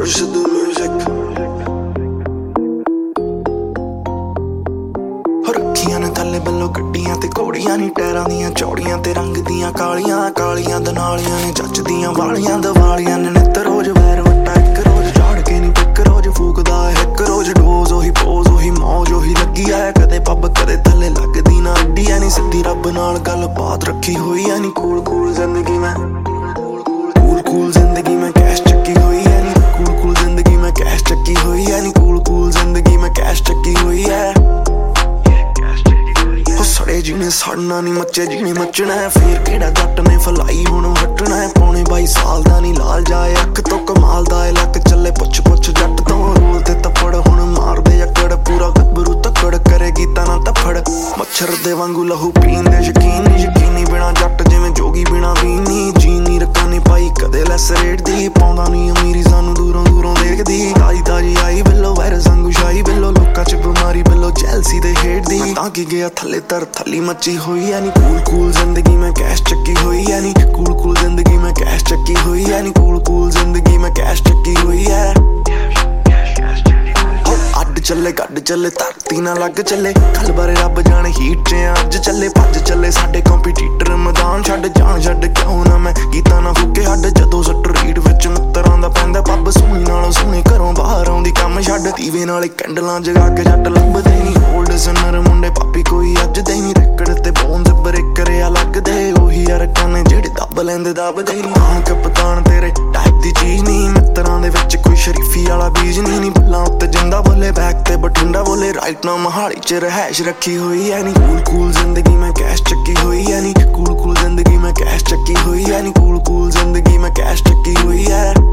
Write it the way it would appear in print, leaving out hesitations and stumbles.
Murshid music ਰੱਖੀਆਂ ਨੇ ਥੱਲੇ ਬੱਲੋ ਗੱਡੀਆਂ ਤੇ ਘੋੜੀਆਂ ਨੀ ਟਾਇਰਾਂ ਦੀਆਂ ਚੌੜੀਆਂ ਤੇ ਰੰਗ ਦੀਆਂ ਕਾਲੀਆਂ ਕਾਲੀਆਂ ਦਨਾਲੀਆਂ ਨੇ ਜੱਚਦੀਆਂ ਵਾਲੀਆਂ ਦਵਾਲੀਆਂ ਨੇ ਨਿੱਤ ਰੋਜ਼ ਵੈਰ ਵੱਟਾ ਇੱਕ ਰੋਜ਼ ਝਾੜ ਕੇ ਨੀ ਪਿੱਕ ਰੋਜ਼ ਫੂਕਦਾ ਇੱਕ ਰੋਜ਼ ਡੋਜ਼ ਉਹੀ ਪੋਜ਼ ਉਹੀ ਮੌਜ ਉਹੀ ਲੱਗੀ ਐ ਕਦੇ ਪੱਬ ਕਦੇ ਥੱਲੇ ਲੱਗਦੀ ਨਾ ਅੱਡੀ ਐ ਨੀ ਸਿੱਧੀ ਰੱਬ ਨਾਲ ਗੱਲ ਬਾਤ ਰੱਖੀ ਹੋਈ ਐ ਨੀ ਕੂਲ ਕੂਲ ਜ਼ਿੰਦਗੀ ਮੈਂ ਕੂਲ ਕੂਲ ਜ਼ਿੰਦਗੀ ਮੈਂ ਕੈਸ਼ ਚੱਕੀ ਹੋਈ ਐ ਨੀ ਕੂਲ ਕੂਲ ਜ਼ਿੰਦਗੀ ਮੈਂ ਕੈਸ਼ ਚੱਕੀ ਹੋਈ ਐ ਨੀ ਕੂਲ ਕੂਲ ਜ਼ਿੰਦਗੀ ਮੈਂ ਕੈਸ਼ ਚੱਕੀ ਹੋਈ ਐ ਸੜੇ ਜੀਣੇ ਸੜਨਾ ਨੀ ਮੱਚੇ ਜੀਣੇ ਮੱਚਣਾ ਫੇਰ ਕਿਹੜਾ ਜੱਟ ਨੇ ਫਲਾਈ ਹੁਣ ਹਟਣਾ ਪੌਣੇ 22 ਸਾਲ ਦਾ ਨੀ ਲਾਲ ਜਾਏ ਅੱਖ ਤੋਂ ਕਮਾਲ ਦਾ ਲੱਕ ਚੱਲੇ ਪੁੱਛ ਪੁੱਛ ਜੱਟ ਤੋਂ ਰੋਲ ਤੇ ਤੱਪੜ ਹੁਣ ਮਾਰਦੇ ਅਕੜ ਪੂਰਾ ਗੱਭਰੂ ਤੱਕੜ ਕਰੇਗੀ ਤਾਂ ਨਾ ਤਫੜ ਮੱਛਰ ਦੇ ਵਾਂਗੂ ਲਹੂ ਪੀਂਦੇ ਯਕੀਨੀ ਬਿਨਾ ਜੱਟ ਜਿਵੇਂ ਜੋਗੀ ਬਿਨਾ ਵੀਨੀ ਜੀਨੀ ਰੱਖਾਂ ਨੀ ਪਾਈ ਕਦੇ ਲੈਸ ਰੇਟ ਦੀ ਪਾਉਂਦਾ ਨੀ ਅਮੀਰੀ ਸਾਨੂੰ ਦੂਰੋਂ ਦੂਰੋਂ ਦੇਖਦੀ ਤਾਜੀ ਤਾਜੀ ਆਈ ਬਿੱਲੋ ਵਾਇਰਸ ਵਾਂਗੂ ਸ਼ਾਈ ਬਿੱਲੋ ਲੋਕਾਂ ਚ ਬਿਮਾਰੀ ਬਿੱਲੋ ਜੈਲਸੀ ਦੇ ਹੇਟ ਦੀ ਤਾਂ ਕੀ ਗਿਆ ਥੱਲੇ ਥੱਲੀ ਮੱਚੀ ਹੋਈ ਐ ਨੀ ਕੂਲ ਕੂਲ ਜ਼ਿੰਦਗੀ ਮੈਂ ਕੈਸ਼ ਚੱਕੀ ਹੋਈ ਐ ਨੀ ਕੂਲ ਕੂਲ ਜ਼ਿੰਦਗੀ ਮੈਂ ਕੈਸ਼ ਚੱਕੀ ਹੋਈ ਐ ਨੀ ਕੂਲ ਕੂਲ ਜ਼ਿੰਦਗੀ ਮੈਂ ਕੈਸ਼ ਚੱਕੀ ਹੋਈ ਐ ਅੱਡ ਚੱਲੇ ਗੱਡ ਚੱਲੇ ਧਰਤੀ ਨਾ ਲੱਗ ਚੱਲੇ ਕੱਲ ਬਾਰੇ ਰੱਬ ਜਾਣੇ ਹੀਟ ਚ ਅੱਜ ਚੱਲੇ ਭੱਜ ਚੱਲੇ ਸਾਡੇ ਕੰਪੀਟੀਟਰ ਮੈਦਾਨ ਛੱਡ ਜਾਣ ਛੱਡ ਕਿਉਂ ਨਾ ਮੈਂ ਗੀਤਾਂ ਨਾ ਫੁੱਕੇ ਹੱਡ ਜਦੋਂ ਸੱਟ ਰੀਡ ਵਿੱਚ ਮਿੱਤਰਾਂ ਦਾ ਪੈਂਦਾ ਪੱਬ ਸੋਹਣੀ ਨਾਲੋਂ ਸੋਹਣੇ ਘਰੋਂ ਬਾਹਰ ਆਉਂਦੀ ਕੰਮ ਛੱਡ ਦੀਵੇ ਨਾਲੇ ਕੈਂਡਲਾਂ ਜਗਾ ਕੇ ਜੱਟ ਲੱਭਦੇ ਨੀ ਓਲਡ ਸਨਰ ਮੁੰਡੇ ਪਾਪੀ ਕੋਈ ਅੱਜ ਦੇ ਨੀ ਰੈਕੜ ਤੇ ਬੋਨਸ ਬ੍ਰੇਕ ਕਰਿਆ ਲੱਗਦੇ ਉਹੀ ਯਾਰ ਕਾਨੇ ਜਿਹੜੇ ਦੱਬ ਲੈਂਦੇ ਦੱਬਦੇ ਨੀ ਹਾਂ ਕਪਤਾਨ ਤੇਰੇ ਟਾਈਪ ਦੀ ਚੀਜ਼ ਨੀ ਮਿੱਤਰਾਂ ਦੇ ਵਿੱਚ ਕੋਈ ਸ਼ਰੀਫੀ ਵਾਲਾ ਬੀਜ ਨੀ ਬੱਲਾਂ ਉੱਤੇ ਜਿੰਦਾ ਬੋਲੇ ਬੈਕ ਤੇ ਬਠਿੰਡਾ ਬੋਲੇ ਰਾਈਟ ਨਾ ਮਹਾਲੀ ਚ ਰਹਿਸ਼ ਰੱਖੀ ਹੋਈ ਐ ਨੀ ਕੂਲ ਕੂਲ ਜ਼ਿੰਦਗੀ ਮੈਂ ਕੈਸ਼ ਚੱਕੀ ਹੋਈ ਐ ਨੀ ਕੂਲ ਕੂਲ ਜ਼ਿੰਦਗੀ ਮੈਂ ਕੈਸ਼ ਚੱਕੀ ਹੋਈ ਐ ਨੀ ਕੂਲ ਕੂਲ ਜ਼ਿੰਦਗੀ ਮੈਂ ਕੈਸ਼ ਚੱਕੀ ਹੋਈ ਐ